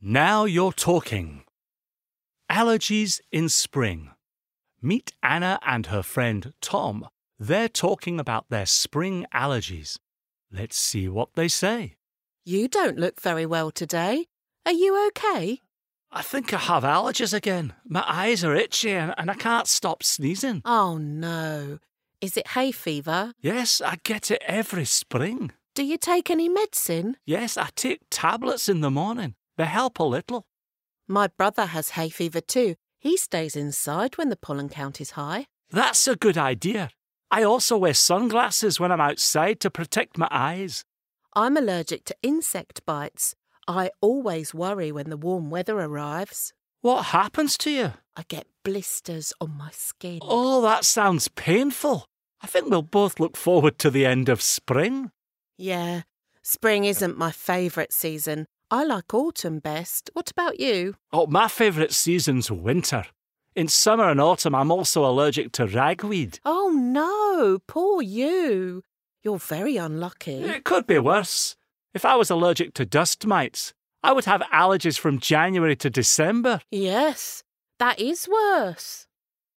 Now you're talking. Allergies in spring. Meet Anna and her friend Tom. They're talking about their spring allergies. Let's see what they say. You don't look very well today. Are you okay? I think I have allergies again. My eyes are itchy and I can't stop sneezing. Oh no. Is it hay fever? Yes, I get it every spring. Do you take any medicine? Yes, I take tablets in the morning. They help a little. My brother has hay fever too. He stays inside when the pollen count is high. That's a good idea. I also wear sunglasses when I'm outside to protect my eyes. I'm allergic to insect bites. I always worry when the warm weather arrives. What happens to you? I get blisters on my skin. Oh, that sounds painful. I think we'll both look forward to the end of spring. Yeah, spring isn't my favourite season. I like autumn best. What about you? Oh, my favourite season's winter. In summer and autumn, I'm also allergic to ragweed. Oh no, poor you. You're very unlucky. It could be worse. If I was allergic to dust mites, I would have allergies from January to December. Yes, that is worse.